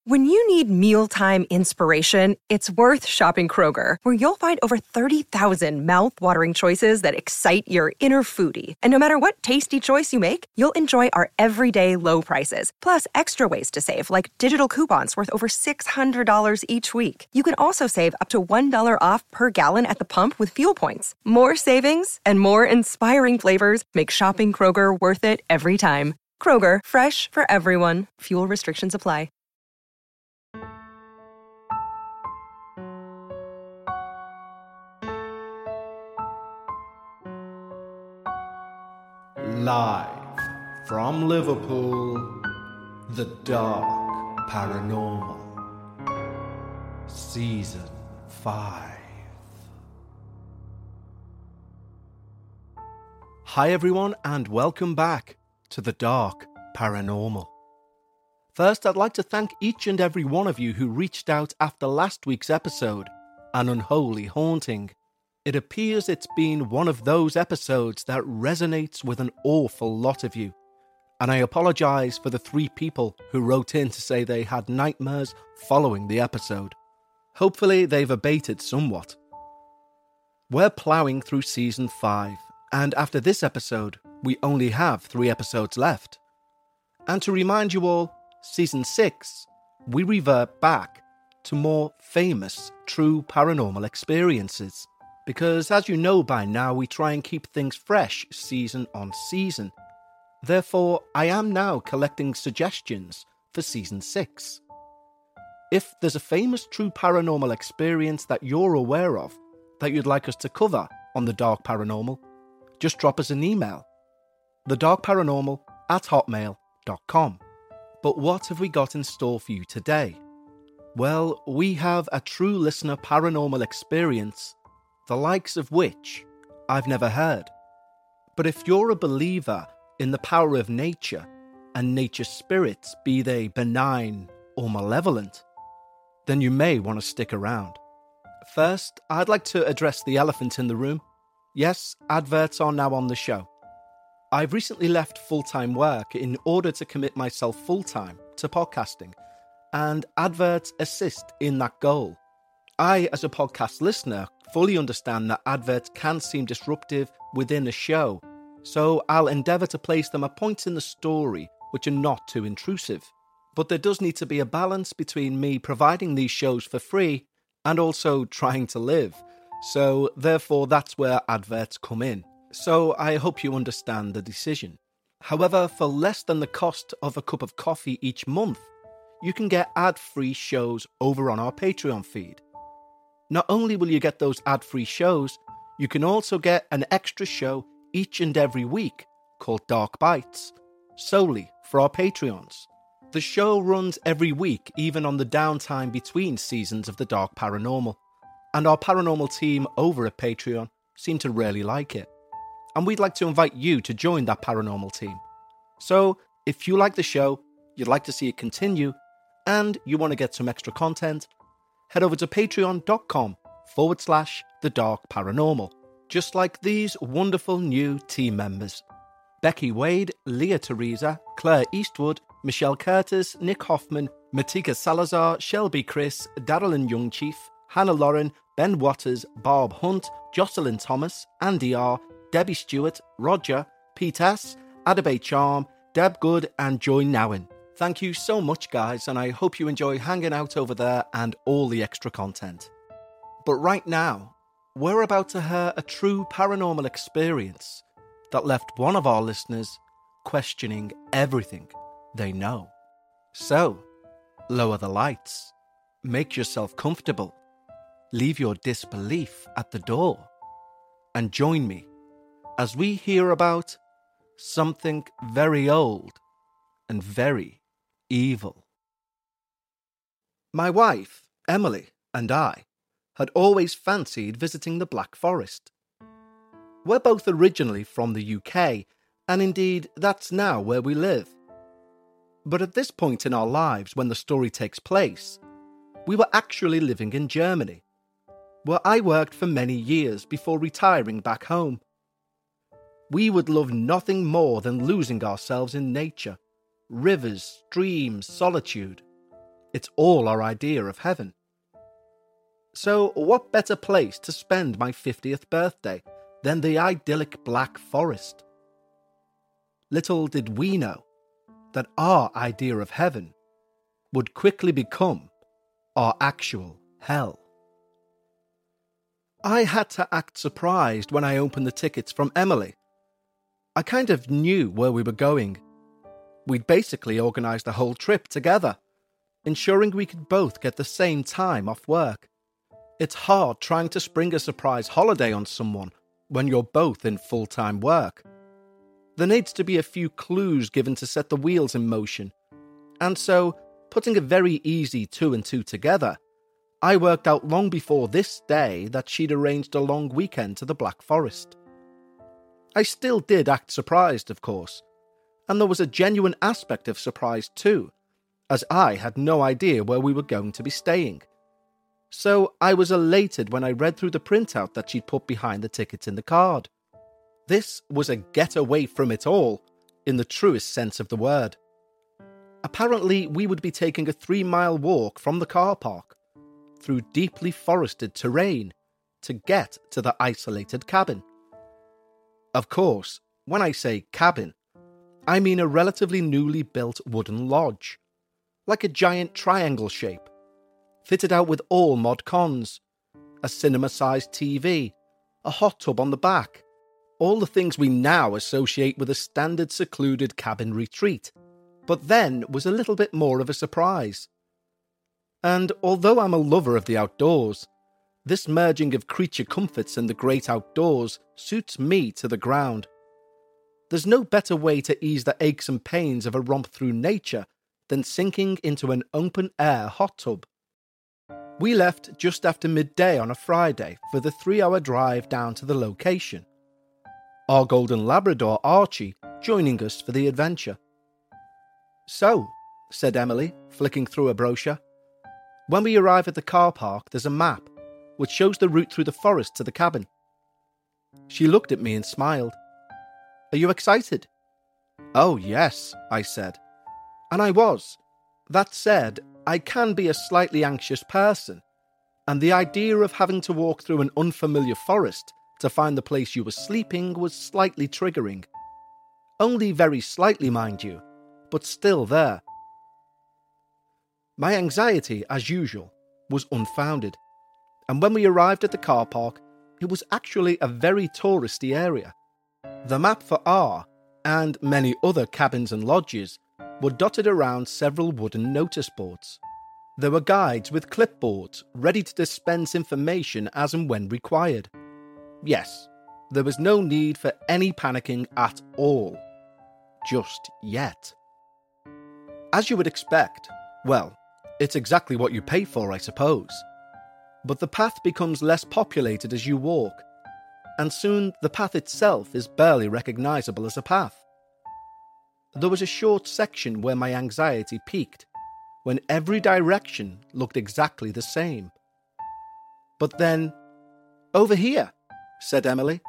When you need mealtime inspiration, it's worth shopping Kroger, where you'll find over 30,000 mouth-watering choices that excite your inner foodie. And no matter what tasty choice you make, you'll enjoy our everyday low prices, plus extra ways to save, like digital coupons worth over $600 each week. You can also save up to $1 off per gallon at the pump with fuel points. More savings and more inspiring flavors make shopping Kroger worth it every time. Kroger, fresh for everyone. Fuel restrictions apply. Live from Liverpool, The Dark Paranormal, Season 5. Hi everyone and welcome back to The Dark Paranormal. First, I'd like to thank each and every one of you who reached out after last week's episode, An Unholy Haunting. It appears it's been one of those episodes that resonates with an awful lot of you. And I apologise for the 3 people who wrote in to say they had nightmares following the episode. Hopefully they've abated somewhat. We're ploughing through Season 5, and after this episode, we only have 3 episodes left. And to remind you all, Season 6, we revert back to more famous true paranormal experiences. Because, as you know by now, we try and keep things fresh season on season. Therefore, I am now collecting suggestions for Season 6. If there's a famous true paranormal experience that you're aware of that you'd like us to cover on The Dark Paranormal, just drop us an email, thedarkparanormal@hotmail.com. But what have we got in store for you today? Well, we have a true listener paranormal experience, the likes of which I've never heard. But if you're a believer in the power of nature and nature's spirits, be they benign or malevolent, then you may want to stick around. First, I'd like to address the elephant in the room. Yes, adverts are now on the show. I've recently left full-time work in order to commit myself full-time to podcasting, and adverts assist in that goal. I, as a podcast listener, fully understand that adverts can seem disruptive within a show, so I'll endeavour to place them at points in the story which are not too intrusive. But there does need to be a balance between me providing these shows for free and also trying to live, so therefore that's where adverts come in. So I hope you understand the decision. However, for less than the cost of a cup of coffee each month, you can get ad-free shows over on our Patreon feed. Not only will you get those ad-free shows, you can also get an extra show each and every week called Dark Bites, solely for our Patreons. The show runs every week, even on the downtime between seasons of The Dark Paranormal, and our paranormal team over at Patreon seem to really like it. And we'd like to invite you to join that paranormal team. So, if you like the show, you'd like to see it continue, and you want to get some extra content, head over to patreon.com/The Dark Paranormal. Just like these wonderful new team members: Becky Wade, Leah Teresa, Claire Eastwood, Michelle Curtis, Nick Hoffman, Matika Salazar, Shelby Chris, Darylyn Youngchief, Hannah Lauren, Ben Waters, Barb Hunt, Jocelyn Thomas, Andy R., Debbie Stewart, Roger, Pete S., Adabay Charm, Deb Good, and Joy Nowen. Thank you so much, guys, and I hope you enjoy hanging out over there and all the extra content. But right now, we're about to hear a true paranormal experience that left one of our listeners questioning everything they know. So, lower the lights, make yourself comfortable, leave your disbelief at the door, and join me as we hear about something very old and very evil. My wife, Emily, and I had always fancied visiting the Black Forest. We're both originally from the UK, and indeed that's now where we live. But at this point in our lives, when the story takes place, we were actually living in Germany, where I worked for many years before retiring back home. We would love nothing more than losing ourselves in nature, rivers, streams, solitude. It's all our idea of heaven. So what better place to spend my 50th birthday than the idyllic Black Forest? Little did we know that our idea of heaven would quickly become our actual hell. I had to act surprised when I opened the tickets from Emily. I kind of knew where we were going. We'd basically organised the whole trip together, ensuring we could both get the same time off work. It's hard trying to spring a surprise holiday on someone when you're both in full-time work. There needs to be a few clues given to set the wheels in motion, and so, putting a very easy 2 and 2 together, I worked out long before this day that she'd arranged a long weekend to the Black Forest. I still did act surprised, of course, and there was a genuine aspect of surprise too, as I had no idea where we were going to be staying. So I was elated when I read through the printout that she'd put behind the tickets in the card. This was a get away from it all, in the truest sense of the word. Apparently, we would be taking a 3-mile walk from the car park, through deeply forested terrain, to get to the isolated cabin. Of course, when I say cabin, I mean a relatively newly built wooden lodge, like a giant triangle shape, fitted out with all mod cons, a cinema-sized TV, a hot tub on the back, all the things we now associate with a standard secluded cabin retreat, but then was a little bit more of a surprise. And although I'm a lover of the outdoors, this merging of creature comforts and the great outdoors suits me to the ground. There's no better way to ease the aches and pains of a romp through nature than sinking into an open-air hot tub. We left just after midday on a Friday for the 3-hour drive down to the location, our golden Labrador Archie joining us for the adventure. "So," said Emily, flicking through a brochure, "when we arrive at the car park there's a map which shows the route through the forest to the cabin." She looked at me and smiled. "Are you excited?" "Oh yes," I said. And I was. That said, I can be a slightly anxious person, and the idea of having to walk through an unfamiliar forest to find the place you were sleeping was slightly triggering. Only very slightly, mind you, but still there. My anxiety, as usual, was unfounded, and when we arrived at the car park, it was actually a very touristy area. The map for our, and many other cabins and lodges, were dotted around several wooden notice boards. There were guides with clipboards ready to dispense information as and when required. Yes, there was no need for any panicking at all. Just yet. As you would expect, well, it's exactly what you pay for, I suppose. But the path becomes less populated as you walk, and soon the path itself is barely recognisable as a path. There was a short section where my anxiety peaked, when every direction looked exactly the same. But then, "Over here," said Emily.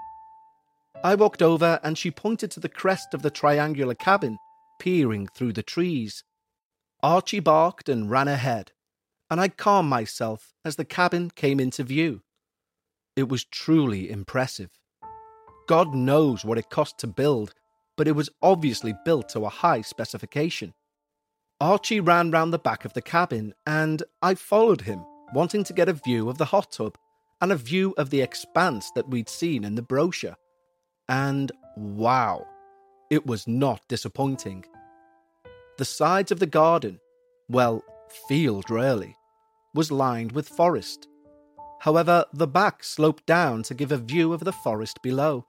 I walked over and she pointed to the crest of the triangular cabin, peering through the trees. Archie barked and ran ahead, and I calmed myself as the cabin came into view. It was truly impressive. God knows what it cost to build, but it was obviously built to a high specification. Archie ran round the back of the cabin, and I followed him, wanting to get a view of the hot tub and a view of the expanse that we'd seen in the brochure. And wow, it was not disappointing. The sides of the garden, well, field really, was lined with forest. However, the back sloped down to give a view of the forest below.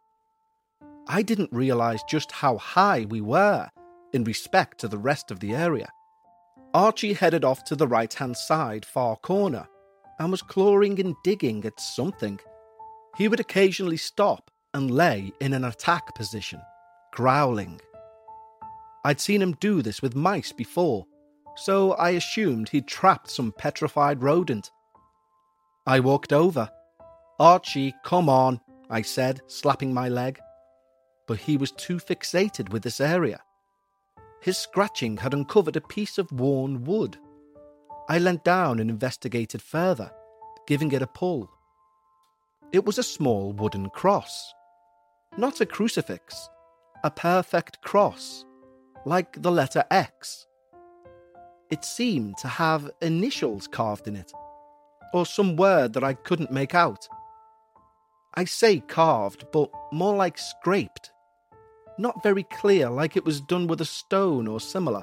I didn't realise just how high we were in respect to the rest of the area. Archie headed off to the right-hand side far corner and was clawing and digging at something. He would occasionally stop and lay in an attack position, growling. I'd seen him do this with mice before, so I assumed he'd trapped some petrified rodent. I walked over. "Archie, come on," I said, slapping my leg. But he was too fixated with this area. His scratching had uncovered a piece of worn wood. I leant down and investigated further, giving it a pull. It was a small wooden cross. Not a crucifix, a perfect cross, like the letter X. It seemed to have initials carved in it, or some word that I couldn't make out. I say carved, but more like scraped. Not very clear, like it was done with a stone or similar.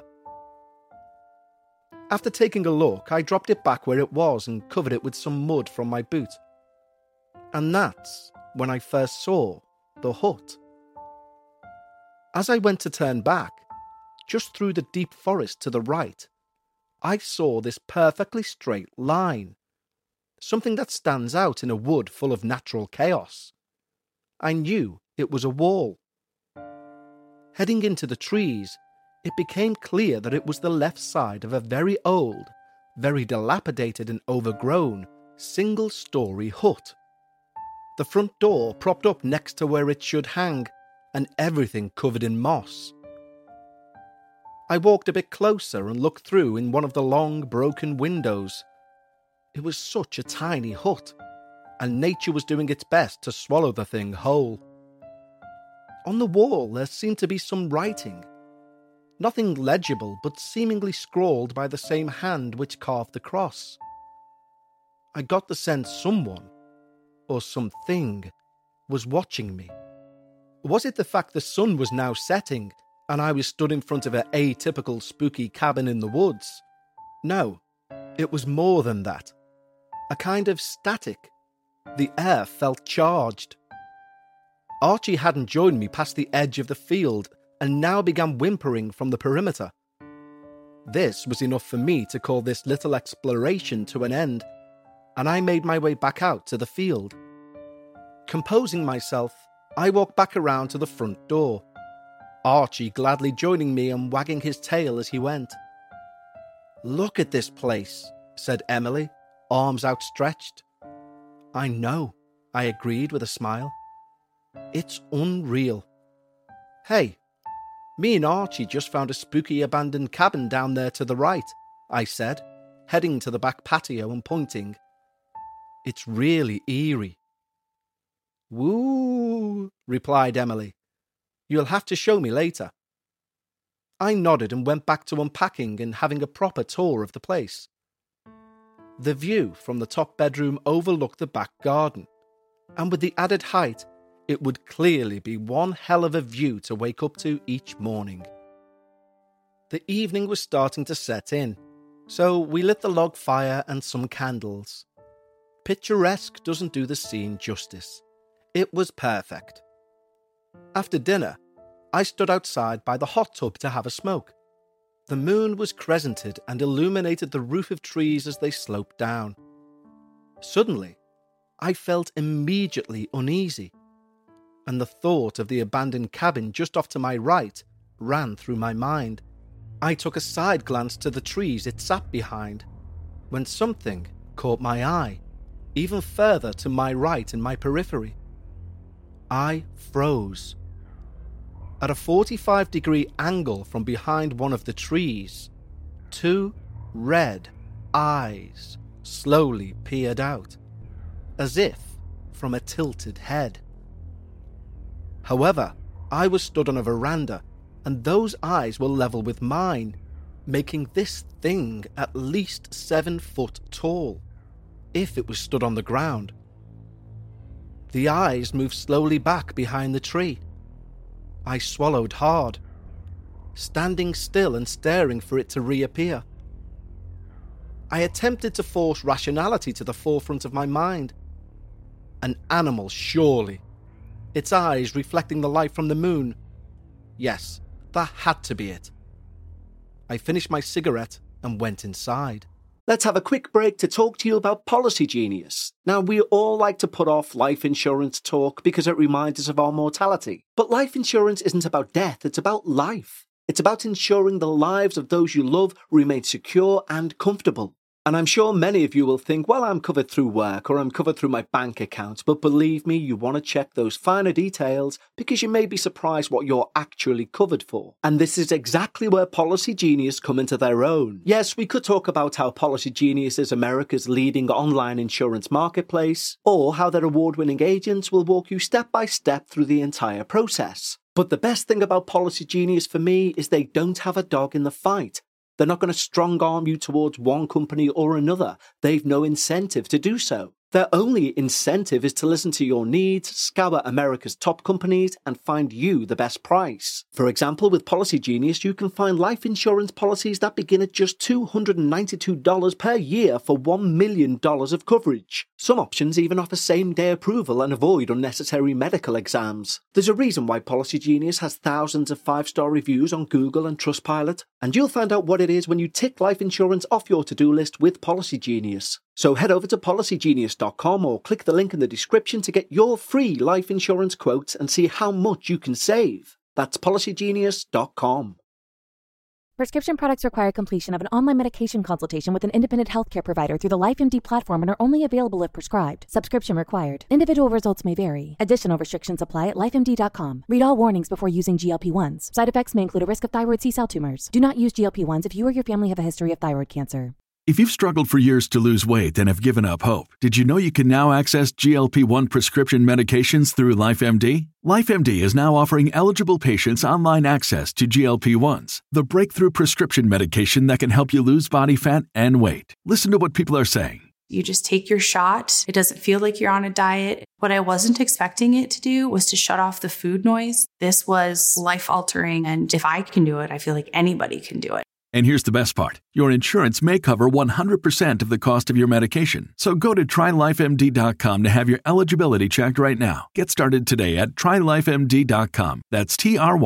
After taking a look, I dropped it back where it was and covered it with some mud from my boot. And that's when I first saw the hut. As I went to turn back, just through the deep forest to the right, I saw this perfectly straight line, something that stands out in a wood full of natural chaos. I knew it was a wall. Heading into the trees, it became clear that it was the left side of a very old, very dilapidated and overgrown, single-story hut. The front door propped up next to where it should hang, and everything covered in moss. I walked a bit closer and looked through in one of the long, broken windows. It was such a tiny hut, and nature was doing its best to swallow the thing whole. On the wall there seemed to be some writing. Nothing legible, but seemingly scrawled by the same hand which carved the cross. I got the sense someone, or something, was watching me. Was it the fact the sun was now setting, and I was stood in front of an atypical spooky cabin in the woods? No, it was more than that. A kind of static. The air felt charged. Archie hadn't joined me past the edge of the field and now began whimpering from the perimeter. This was enough for me to call this little exploration to an end, and I made my way back out to the field. Composing myself, I walked back around to the front door, Archie gladly joining me and wagging his tail as he went. "Look at this place," said Emily, arms outstretched. "I know," I agreed with a smile. "It's unreal. Hey, me and Archie just found a spooky abandoned cabin down there to the right," I said, heading to the back patio and pointing. "It's really eerie." "Woo," replied Emily. "You'll have to show me later." I nodded and went back to unpacking and having a proper tour of the place. The view from the top bedroom overlooked the back garden, and with the added height, it would clearly be one hell of a view to wake up to each morning. The evening was starting to set in, so we lit the log fire and some candles. Picturesque doesn't do the scene justice. It was perfect. After dinner, I stood outside by the hot tub to have a smoke. The moon was crescented and illuminated the roof of trees as they sloped down. Suddenly, I felt immediately uneasy, and the thought of the abandoned cabin just off to my right ran through my mind. I took a side glance to the trees it sat behind, when something caught my eye, even further to my right in my periphery. I froze. At a 45-degree angle from behind one of the trees, 2 red eyes slowly peered out, as if from a tilted head. However, I was stood on a veranda, and those eyes were level with mine, making this thing at least 7 foot tall, if it was stood on the ground. The eyes moved slowly back behind the tree. I swallowed hard, standing still and staring for it to reappear. I attempted to force rationality to the forefront of my mind. An animal, surely. Its eyes reflecting the light from the moon. Yes, that had to be it. I finished my cigarette and went inside. Let's have a quick break to talk to you about Policy Genius. Now, we all like to put off life insurance talk because it reminds us of our mortality. But life insurance isn't about death, it's about life. It's about ensuring the lives of those you love remain secure and comfortable. And I'm sure many of you will think, well, I'm covered through work or I'm covered through my bank account, but believe me, you want to check those finer details because you may be surprised what you're actually covered for. And this is exactly where Policy Genius come into their own. Yes, we could talk about how Policy Genius is America's leading online insurance marketplace, or how their award-winning agents will walk you step by step through the entire process. But the best thing about Policy Genius for me is they don't have a dog in the fight. They're not going to strong-arm you towards one company or another. They've no incentive to do so. Their only incentive is to listen to your needs, scour America's top companies, and find you the best price. For example, with Policy Genius, you can find life insurance policies that begin at just $292 per year for $1 million of coverage. Some options even offer same-day approval and avoid unnecessary medical exams. There's a reason why Policy Genius has thousands of 5-star reviews on Google and Trustpilot, and you'll find out what it is when you tick life insurance off your to-do list with Policy Genius. So head over to policygenius.com or click the link in the description to get your free life insurance quotes and see how much you can save. That's policygenius.com. Prescription products require completion of an online medication consultation with an independent healthcare provider through the LifeMD platform and are only available if prescribed. Subscription required. Individual results may vary. Additional restrictions apply at lifemd.com. Read all warnings before using GLP-1s. Side effects may include a risk of thyroid C-cell tumors. Do not use GLP-1s if you or your family have a history of thyroid cancer. If you've struggled for years to lose weight and have given up hope, did you know you can now access GLP-1 prescription medications through LifeMD? LifeMD is now offering eligible patients online access to GLP-1s, the breakthrough prescription medication that can help you lose body fat and weight. Listen to what people are saying. You just take your shot. It doesn't feel like you're on a diet. What I wasn't expecting it to do was to shut off the food noise. This was life-altering, and if I can do it, I feel like anybody can do it. And here's the best part. Your insurance may cover 100% of the cost of your medication. So go to TryLifeMD.com to have your eligibility checked right now. Get started today at TryLifeMD.com. That's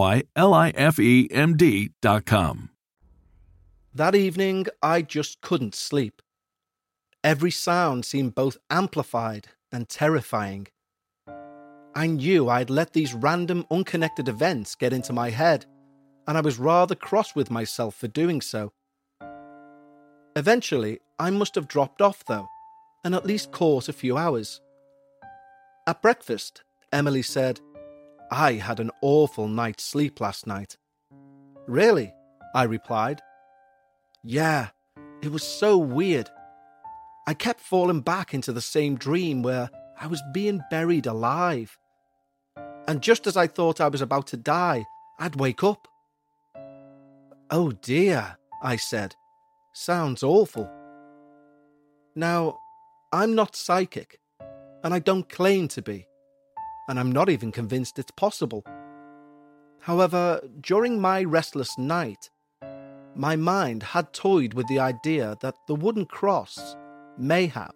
TryLifeMD.com. That evening, I just couldn't sleep. Every sound seemed both amplified and terrifying. I knew I'd let these random, unconnected events get into my head, and I was rather cross with myself for doing so. Eventually, I must have dropped off though, and at least caught a few hours. At breakfast, Emily said, "I had an awful night's sleep last night." "Really?" I replied. "Yeah, it was so weird. I kept falling back into the same dream where I was being buried alive. And just as I thought I was about to die, I'd wake up." "Oh dear," I said. "Sounds awful." Now, I'm not psychic, and I don't claim to be, and I'm not even convinced it's possible. However, during my restless night, my mind had toyed with the idea that the wooden cross may have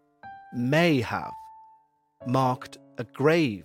marked a grave.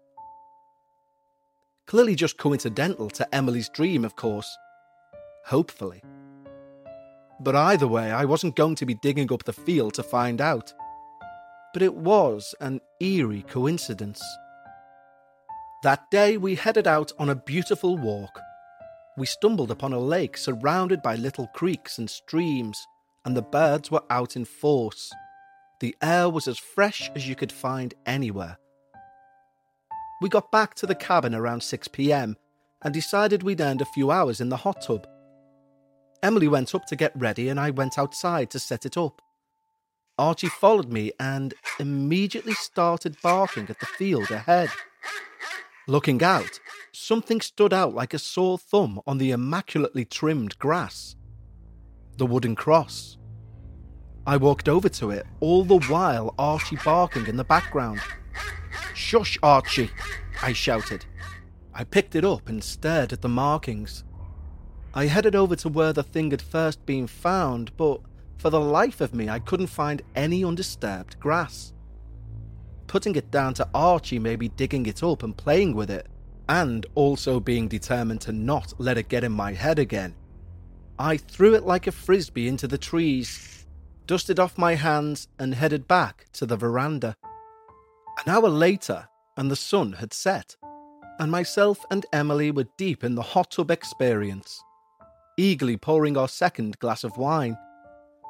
Clearly just coincidental to Emily's dream, of course. Hopefully. But either way, I wasn't going to be digging up the field to find out. But it was an eerie coincidence. That day we headed out on a beautiful walk. We stumbled upon a lake surrounded by little creeks and streams, and the birds were out in force. The air was as fresh as you could find anywhere. We got back to the cabin around 6 p.m. and decided we'd earned a few hours in the hot tub. Emily went up to get ready and I went outside to set it up. Archie followed me and immediately started barking at the field ahead. Looking out, something stood out like a sore thumb on the immaculately trimmed grass. The wooden cross. I walked over to it, all the while Archie barking in the background. "Shush, Archie," I shouted. I picked it up and stared at the markings. I headed over to where the thing had first been found, but for the life of me I couldn't find any undisturbed grass. Putting it down to Archie maybe digging it up and playing with it, and also being determined to not let it get in my head again, I threw it like a frisbee into the trees, dusted off my hands and headed back to the veranda. An hour later, and the sun had set, and myself and Emily were deep in the hot tub experience, eagerly pouring our second glass of wine.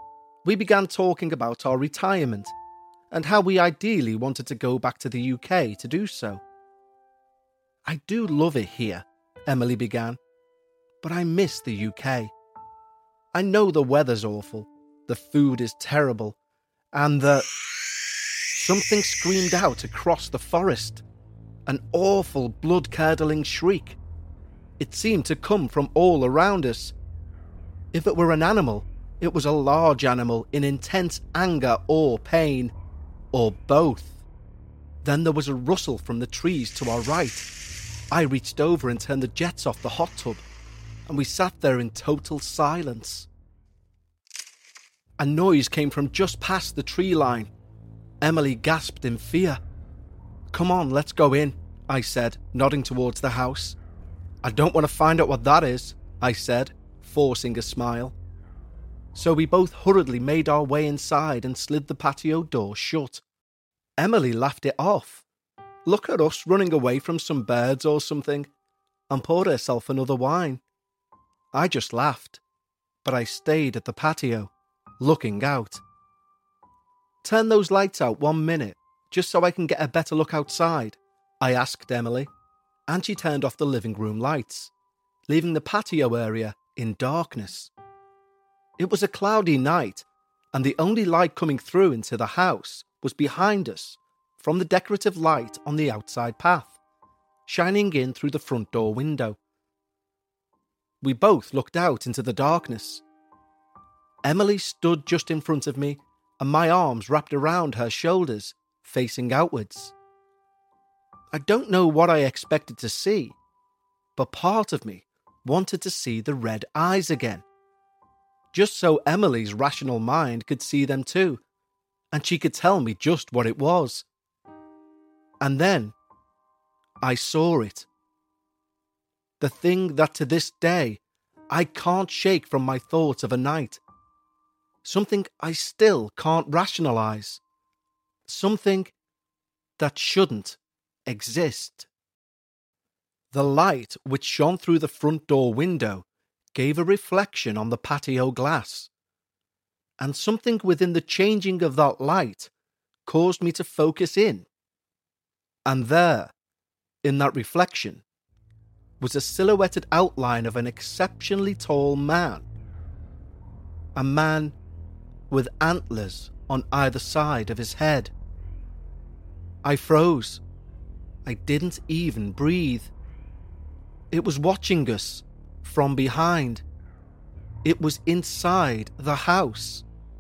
We began talking about our retirement and how we ideally wanted to go back to the UK to do so. I do love it here, Emily began, but I miss the UK. I know the weather's awful, the food is terrible, and Something screamed out across the forest. An awful, blood-curdling shriek. It seemed to come from all around us. If it were an animal, it was a large animal in intense anger or pain, or both. Then there was a rustle from the trees to our right. I reached over and turned the jets off the hot tub, and we sat there in total silence. A noise came from just past the tree line. Emily gasped in fear. "Come on, let's go in," I said, nodding towards the house. "I don't want to find out what that is," I said, forcing a smile. So we both hurriedly made our way inside and slid the patio door shut. Emily laughed it off. Look at us running away from some birds or something, and poured herself another wine. I just laughed, but I stayed at the patio, looking out. "Turn those lights out 1 minute, just so I can get a better look outside," I asked Emily, and she turned off the living room lights, leaving the patio area in darkness. It was a cloudy night, and the only light coming through into the house was behind us, from the decorative light on the outside path, shining in through the front door window. We both looked out into the darkness. Emily stood just in front of me, and my arms wrapped around her shoulders, facing outwards. I don't know what I expected to see, but part of me wanted to see the red eyes again, just so Emily's rational mind could see them too, and she could tell me just what it was. And then I saw it. The thing that to this day I can't shake from my thoughts of a night. Something I still can't rationalize. Something that shouldn't exist. The light which shone through the front door window gave a reflection on the patio glass, and something within the changing of that light caused me to focus in. And there, in that reflection, was a silhouetted outline of an exceptionally tall man. A man with antlers on either side of his head. I froze. I didn't even breathe. It was watching us from behind. It was inside the house.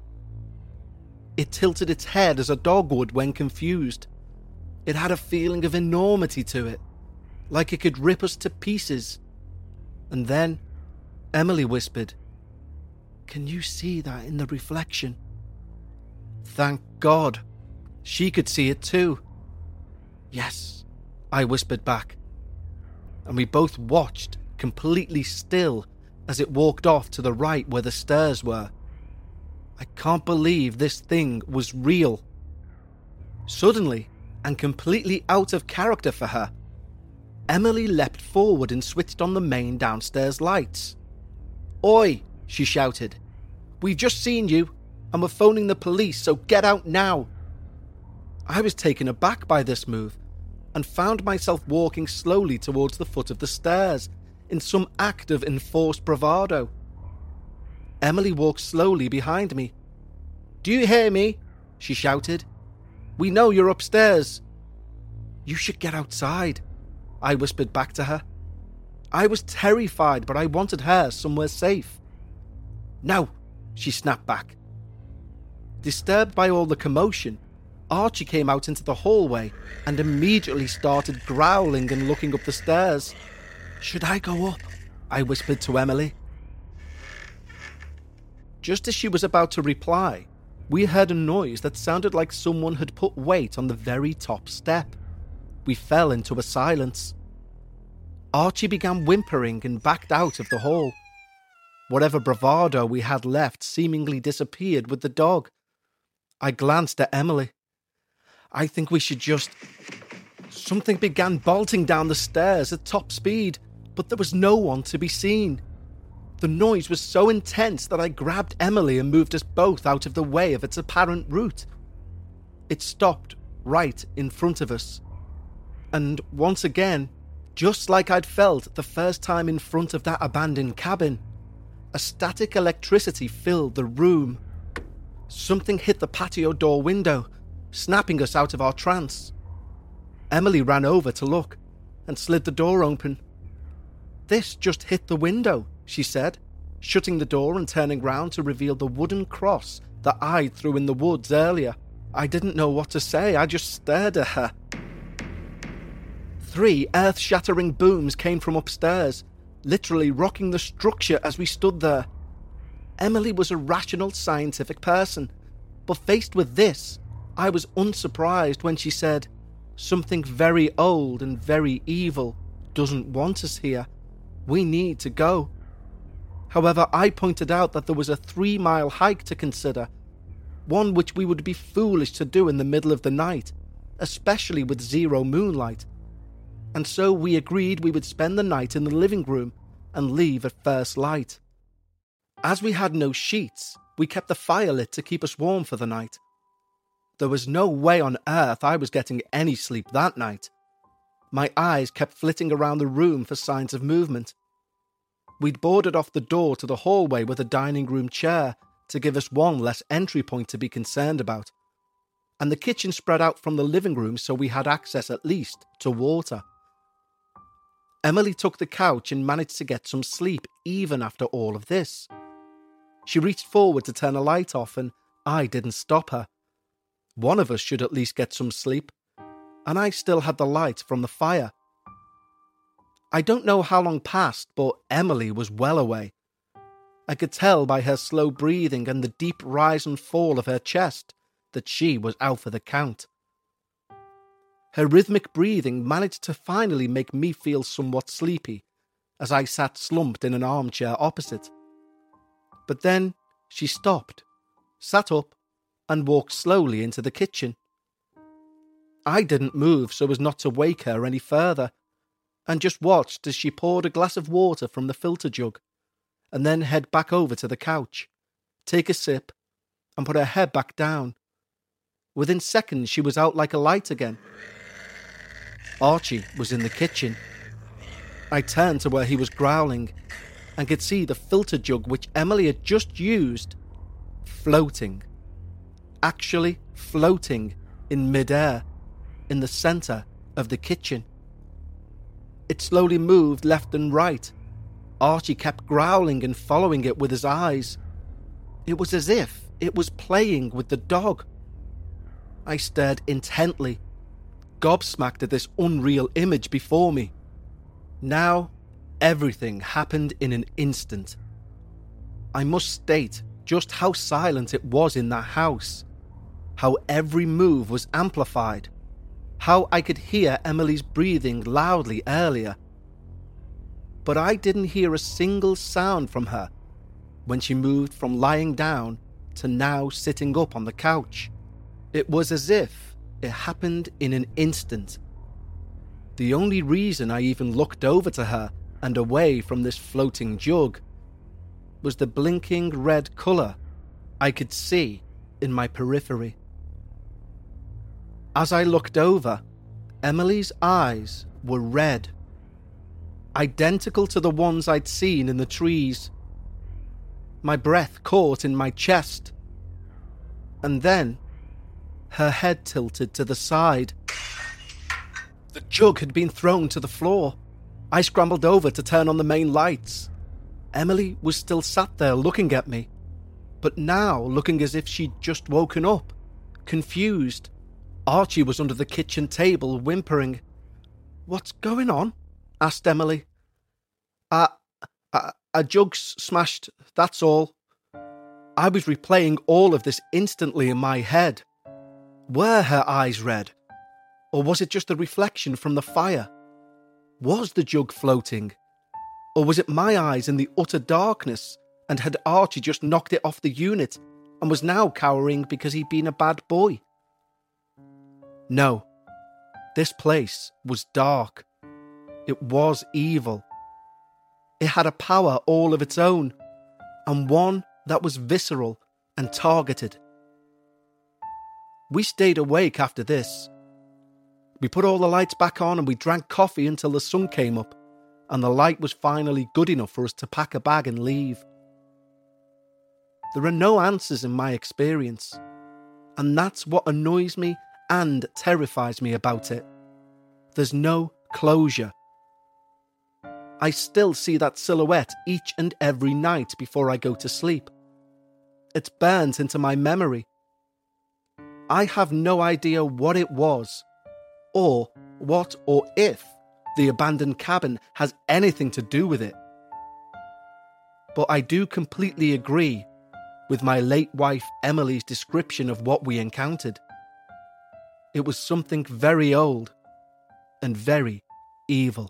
It tilted its head as a dog would when confused. It had a feeling of enormity to it, like it could rip us to pieces. And then Emily whispered, "Can you see that in the reflection?" Thank God. She could see it too. "Yes," I whispered back. And we both watched, completely still, as it walked off to the right where the stairs were. I can't believe this thing was real. Suddenly, and completely out of character for her, Emily leapt forward and switched on the main downstairs lights. "Oi!" she shouted. "We've just seen you, and we're phoning the police, so get out now." I was taken aback by this move, and found myself walking slowly towards the foot of the stairs, in some act of enforced bravado. Emily walked slowly behind me. "Do you hear me?" she shouted. "We know you're upstairs." "You should get outside," I whispered back to her. I was terrified, but I wanted her somewhere safe. "No," she snapped back. Disturbed by all the commotion, Archie came out into the hallway and immediately started growling and looking up the stairs. "Should I go up?" I whispered to Emily. Just as she was about to reply, we heard a noise that sounded like someone had put weight on the very top step. We fell into a silence. Archie began whimpering and backed out of the hall. Whatever bravado we had left seemingly disappeared with the dog. I glanced at Emily. "I think we should just..." Something began bolting down the stairs at top speed, but there was no one to be seen. The noise was so intense that I grabbed Emily and moved us both out of the way of its apparent route. It stopped right in front of us. And once again, just like I'd felt the first time in front of that abandoned cabin, a static electricity filled the room. Something hit the patio door window, snapping us out of our trance. Emily ran over to look and slid the door open. "This just hit the window," she said, shutting the door and turning round to reveal the wooden cross that I threw in the woods earlier. I didn't know what to say, I just stared at her. 3 earth-shattering booms came from upstairs, literally rocking the structure as we stood there. Emily was a rational, scientific person, but faced with this, I was unsurprised when she said, "Something very old and very evil doesn't want us here. We need to go." However, I pointed out that there was a 3-mile hike to consider, one which we would be foolish to do in the middle of the night, especially with zero moonlight. And so we agreed we would spend the night in the living room and leave at first light. As we had no sheets, we kept the fire lit to keep us warm for the night. There was no way on earth I was getting any sleep that night. My eyes kept flitting around the room for signs of movement. We'd boarded off the door to the hallway with a dining room chair to give us one less entry point to be concerned about, and the kitchen spread out from the living room so we had access at least to water. Emily took the couch and managed to get some sleep even after all of this. She reached forward to turn a light off and I didn't stop her. One of us should at least get some sleep, and I still had the light from the fire. I don't know how long passed, but Emily was well away. I could tell by her slow breathing and the deep rise and fall of her chest that she was out for the count. Her rhythmic breathing managed to finally make me feel somewhat sleepy as I sat slumped in an armchair opposite. But then she stopped, sat up, and walked slowly into the kitchen. I didn't move so as not to wake her any further, and just watched as she poured a glass of water from the filter jug, and then head back over to the couch, take a sip, and put her head back down. Within seconds she was out like a light again. Archie was in the kitchen. I turned to where he was growling and could see the filter jug which Emily had just used floating. Actually floating in mid-air in the centre of the kitchen. It slowly moved left and right. Archie kept growling and following it with his eyes. It was as if it was playing with the dog. I stared intently, gobsmacked at this unreal image before me. Now, everything happened in an instant. I must state just how silent it was in that house, how every move was amplified, how I could hear Emily's breathing loudly earlier. But I didn't hear a single sound from her when she moved from lying down to now sitting up on the couch. It was as if it happened in an instant. The only reason I even looked over to her and away from this floating jug was the blinking red colour I could see in my periphery. As I looked over, Emily's eyes were red, identical to the ones I'd seen in the trees. My breath caught in my chest, and then her head tilted to the side. The jug had been thrown to the floor. I scrambled over to turn on the main lights. Emily was still sat there looking at me, but now looking as if she'd just woken up, confused. Archie was under the kitchen table, whimpering. "What's going on?" asked Emily. A jug's smashed, that's all." I was replaying all of this instantly in my head. Were her eyes red? Or was it just a reflection from the fire? Was the jug floating? Or was it my eyes in the utter darkness, and had Archie just knocked it off the unit and was now cowering because he'd been a bad boy? No. This place was dark. It was evil. It had a power all of its own, and one that was visceral and targeted. We stayed awake after this. We put all the lights back on and we drank coffee until the sun came up and the light was finally good enough for us to pack a bag and leave. There are no answers in my experience, and that's what annoys me and terrifies me about it. There's no closure. I still see that silhouette each and every night before I go to sleep. It's burnt into my memory. I have no idea what it was, or what or if the abandoned cabin has anything to do with it. But I do completely agree with my late wife Emily's description of what we encountered. It was something very old and very evil.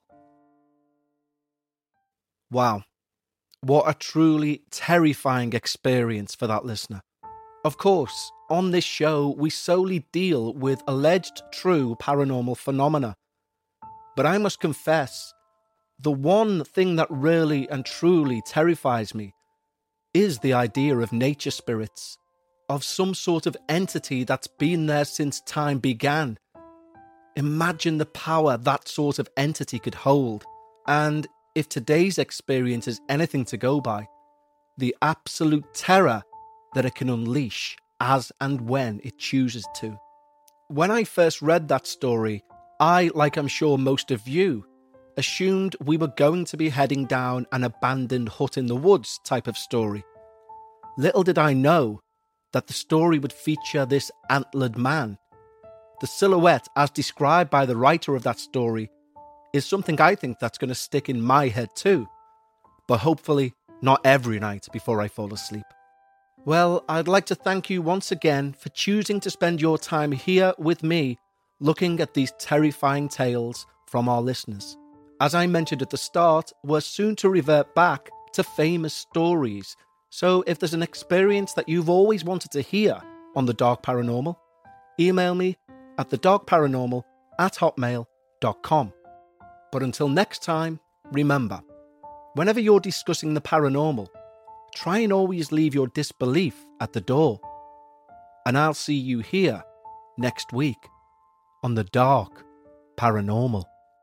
Wow, what a truly terrifying experience for that listener. Of course, on this show, we solely deal with alleged true paranormal phenomena. But I must confess, the one thing that really and truly terrifies me is the idea of nature spirits, of some sort of entity that's been there since time began. Imagine the power that sort of entity could hold, and if today's experience is anything to go by, the absolute terror that it can unleash as and when it chooses to. When I first read that story, I, like I'm sure most of you, assumed we were going to be heading down an abandoned hut in the woods type of story. Little did I know that the story would feature this antlered man. The silhouette, as described by the writer of that story, is something I think that's going to stick in my head too, but hopefully not every night before I fall asleep. Well, I'd like to thank you once again for choosing to spend your time here with me, looking at these terrifying tales from our listeners. As I mentioned at the start, we're soon to revert back to famous stories, so if there's an experience that you've always wanted to hear on The Dark Paranormal, email me at thedarkparanormal@hotmail.com. But until next time, remember, whenever you're discussing the paranormal, try and always leave your disbelief at the door. And I'll see you here next week on The Dark Paranormal.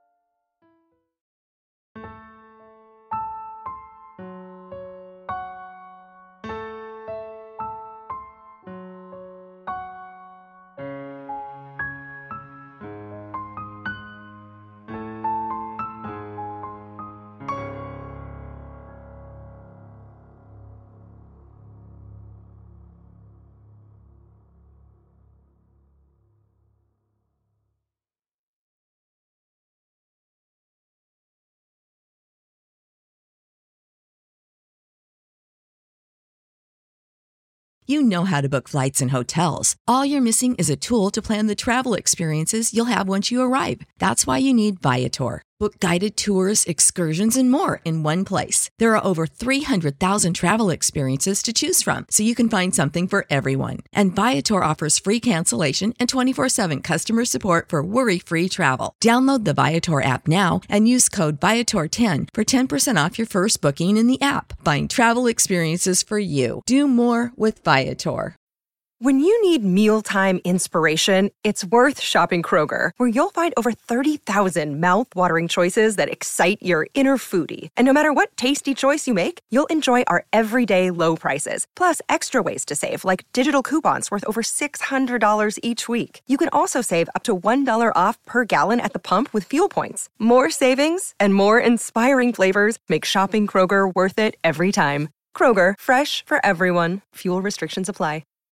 You know how to book flights and hotels. All you're missing is a tool to plan the travel experiences you'll have once you arrive. That's why you need Viator. Book guided tours, excursions, and more in one place. There are over 300,000 travel experiences to choose from, so you can find something for everyone. And Viator offers free cancellation and 24/7 customer support for worry-free travel. Download the Viator app now and use code Viator10 for 10% off your first booking in the app. Find travel experiences for you. Do more with Viator. When you need mealtime inspiration, it's worth shopping Kroger, where you'll find over 30,000 mouth-watering choices that excite your inner foodie. And no matter what tasty choice you make, you'll enjoy our everyday low prices, plus extra ways to save, like digital coupons worth over $600 each week. You can also save up to $1 off per gallon at the pump with fuel points. More savings and more inspiring flavors make shopping Kroger worth it every time. Kroger, fresh for everyone. Fuel restrictions apply.